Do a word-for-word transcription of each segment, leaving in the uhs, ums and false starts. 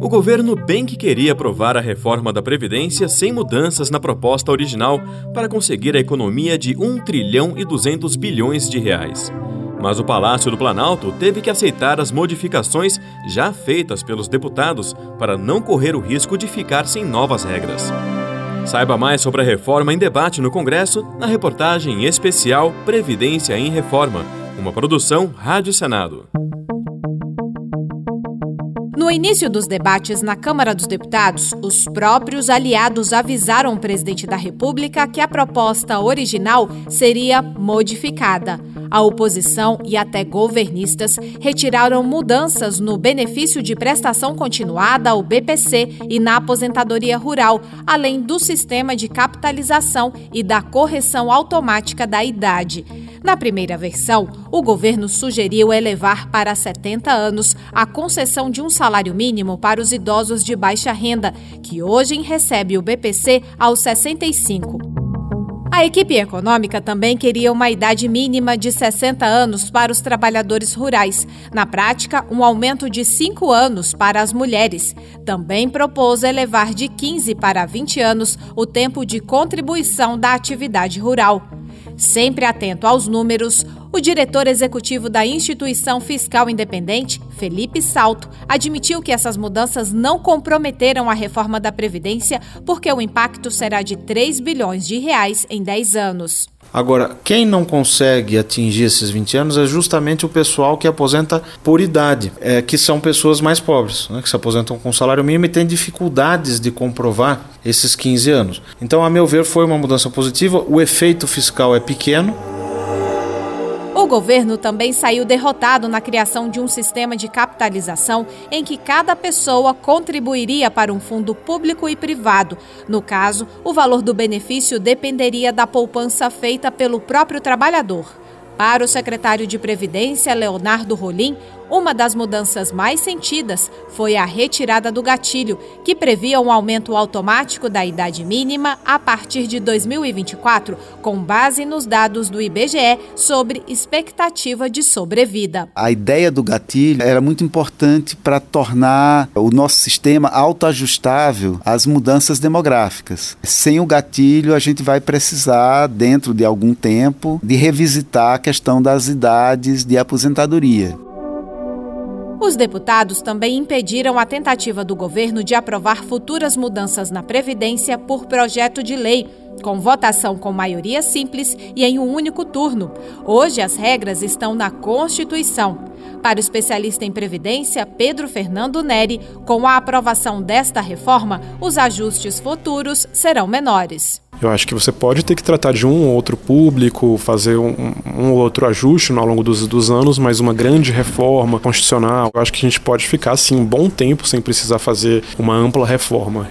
O governo bem que queria aprovar a reforma da Previdência sem mudanças na proposta original para conseguir a economia de um trilhão e duzentos bilhões de reais. Mas o Palácio do Planalto teve que aceitar as modificações já feitas pelos deputados para não correr o risco de ficar sem novas regras. Saiba mais sobre a reforma em debate no Congresso na reportagem especial Previdência em Reforma, uma produção Rádio Senado. No início dos debates na Câmara dos Deputados, os próprios aliados avisaram o presidente da República que a proposta original seria modificada. A oposição e até governistas retiraram mudanças no benefício de prestação continuada, o B P C, e na aposentadoria rural, além do sistema de capitalização e da correção automática da idade. Na primeira versão, o governo sugeriu elevar para setenta anos a concessão de um salário mínimo para os idosos de baixa renda, que hoje recebe o B P C aos sessenta e cinco. A equipe econômica também queria uma idade mínima de sessenta anos para os trabalhadores rurais. Na prática, um aumento de cinco anos para as mulheres. Também propôs elevar de quinze para vinte anos o tempo de contribuição da atividade rural. Sempre atento aos números, o diretor executivo da Instituição Fiscal Independente, Felipe Salto, admitiu que essas mudanças não comprometeram a reforma da Previdência porque o impacto será de três bilhões de reais em dez anos. Agora, quem não consegue atingir esses vinte anos é justamente o pessoal que aposenta por idade, é, que são pessoas mais pobres, né, que se aposentam com salário mínimo e têm dificuldades de comprovar esses quinze anos. Então, a meu ver, foi uma mudança positiva, o efeito fiscal é pequeno. O governo também saiu derrotado na criação de um sistema de capitalização em que cada pessoa contribuiria para um fundo público e privado. No caso, o valor do benefício dependeria da poupança feita pelo próprio trabalhador. Para o secretário de Previdência, Leonardo Rolim, uma das mudanças mais sentidas foi a retirada do gatilho, que previa um aumento automático da idade mínima a partir de dois mil e vinte e quatro, com base nos dados do I B G E sobre expectativa de sobrevida. A ideia do gatilho era muito importante para tornar o nosso sistema autoajustável às mudanças demográficas. Sem o gatilho, a gente vai precisar, dentro de algum tempo, de revisitar a questão das idades de aposentadoria. Os deputados também impediram a tentativa do governo de aprovar futuras mudanças na Previdência por projeto de lei, com votação com maioria simples e em um único turno. Hoje, as regras estão na Constituição. Para o especialista em Previdência, Pedro Fernando Neri, com a aprovação desta reforma, os ajustes futuros serão menores. Eu acho que você pode ter que tratar de um ou outro público, fazer um, um ou outro ajuste ao longo dos, dos anos, mas uma grande reforma constitucional, eu acho que a gente pode ficar assim um bom tempo sem precisar fazer uma ampla reforma.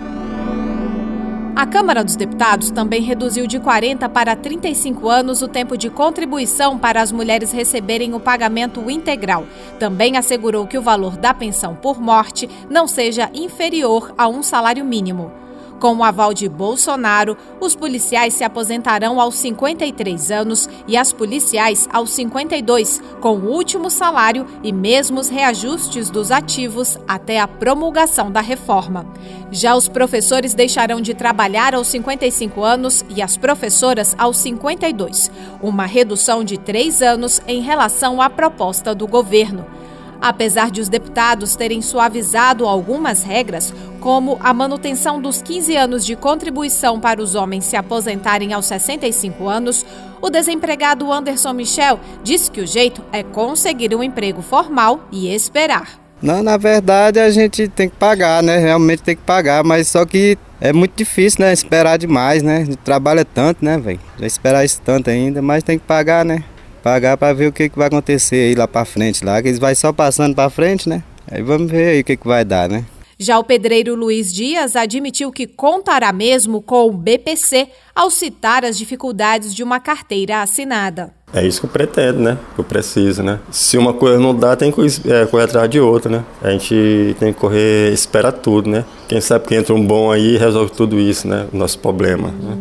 A Câmara dos Deputados também reduziu de quarenta para trinta e cinco anos o tempo de contribuição para as mulheres receberem o pagamento integral. Também assegurou que o valor da pensão por morte não seja inferior a um salário mínimo. Com o aval de Bolsonaro, os policiais se aposentarão aos cinquenta e três anos e as policiais aos cinquenta e dois, com o último salário e mesmos reajustes dos ativos até a promulgação da reforma. Já os professores deixarão de trabalhar aos cinquenta e cinco anos e as professoras aos cinquenta e dois, uma redução de três anos em relação à proposta do governo. Apesar de os deputados terem suavizado algumas regras, como a manutenção dos quinze anos de contribuição para os homens se aposentarem aos sessenta e cinco anos, o desempregado Anderson Michel disse que o jeito é conseguir um emprego formal e esperar. Não, na verdade a gente tem que pagar, né? Realmente tem que pagar, mas só que é muito difícil, né? Esperar demais, né? A gente trabalha tanto, né, velho? Já esperar isso tanto ainda, mas tem que pagar, né? Pagar para ver o que, que vai acontecer aí lá para frente, lá, que eles vai só passando para frente, né? Aí vamos ver aí o que, que vai dar, né? Já o pedreiro Luiz Dias admitiu que contará mesmo com o B P C ao citar as dificuldades de uma carteira assinada. É isso que eu pretendo, né? Que eu preciso, né? Se uma coisa não dá, tem que é, correr atrás de outra, né? A gente tem que correr, espera tudo, né? Quem sabe que entra um bom aí e resolve tudo isso, né? O nosso problema, né?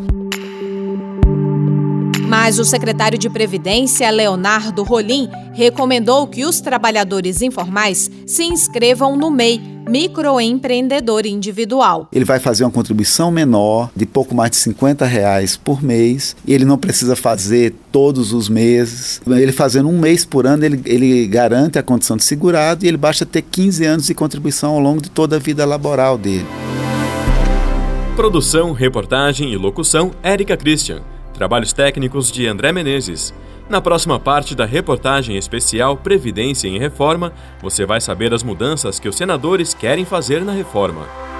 Mas o secretário de Previdência, Leonardo Rolim, recomendou que os trabalhadores informais se inscrevam no M E I, microempreendedor individual. Ele vai fazer uma contribuição menor de pouco mais de cinquenta reais por mês e ele não precisa fazer todos os meses. Ele fazendo um mês por ano, ele, ele garante a condição de segurado e ele basta ter quinze anos de contribuição ao longo de toda a vida laboral dele. Produção, reportagem e locução, Érica Christian. Trabalhos técnicos de André Menezes. Na próxima parte da reportagem especial Previdência em Reforma, você vai saber as mudanças que os senadores querem fazer na reforma.